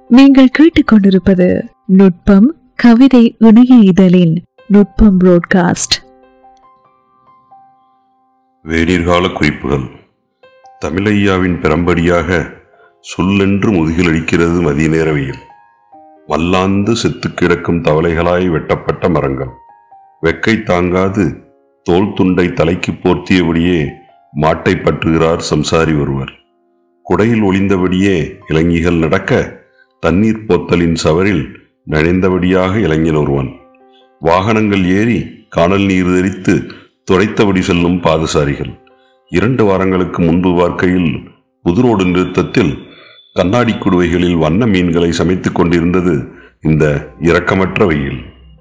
நீங்கள் கேட்டுக்கொண்டிருப்பது நுட்பம் கவிதை இணைய இதழின் நுட்பம் புரோட்காஸ்ட். வேநீர்கால குறிப்புகள். தமிழையாவின் பெரம்படியாக சொல்லென்று முதுகிலடிக்கிறது மதிய நேர வெயில். மல்லாந்து செத்து கிடக்கும் தவளைகளாய் வெட்டப்பட்ட மரங்கள். வெக்கை தாங்காது தோல் துண்டை தலைக்கு போர்த்தியபடியே மாட்டை பற்றுகிறார் சம்சாரி ஒருவர். குடையில் ஒளிந்தபடியே இளைஞிகள் நடக்க தண்ணீர் போத்தலின் சவரில் நனைந்தபடியாக இளைஞன் ஒருவன். வாகனங்கள் ஏறி காணல் நீர் தெரித்து துடைத்தபடி செல்லும் பாதசாரிகள். 2 வாரங்களுக்கு முன்பு பார்க்கையில் புதுரோடு நிறுத்தத்தில் கண்ணாடி குடுவைகளில் வண்ண மீன்களை சமைத்துக் கொண்டிருந்தது இந்த இரக்கமற்ற வெயில்.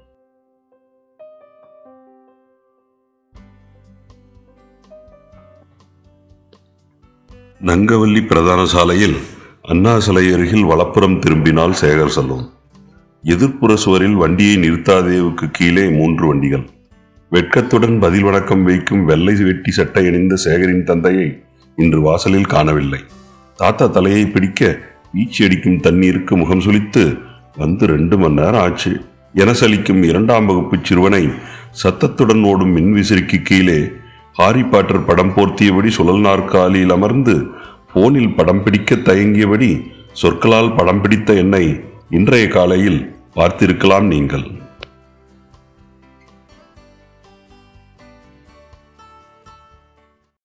நங்கவல்லி பிரதான சாலையில் அண்ணா சிலை அருகில் வலப்புறம் திரும்பினால் சேகர் சலூன். எதிர்ப்புற சுவரில் வண்டியை நிறுத்தாதேவுக்கு கீழே 3 வண்டிகள். வெட்கத்துடன் பதில் வணக்கம் வைக்கும் வெள்ளை வெட்டி சட்டை அணிந்த சேகரின் தந்தையை இன்று வாசலில் காணவில்லை. தாத்தா தலையை பிடிக்க வீச்சி அடிக்கும் தண்ணீருக்கு முகம் சுளித்து வந்து 2 மணி நேரம் ஆச்சு என சலிக்கும் 2ஆம் வகுப்பு சிறுவனை சத்தத்துடன் ஓடும் மின்விசிறிக்கு கீழே ஹாரி பாட்டர் படம் போர்த்தியபடி சுழல் நாற்காலியில் அமர்ந்து போனில் படம் பிடிக்க தயங்கியபடி சொற்களால் படம் பிடித்த என்னை இன்றைய காலையில் பார்த்திருக்கலாம் நீங்கள்.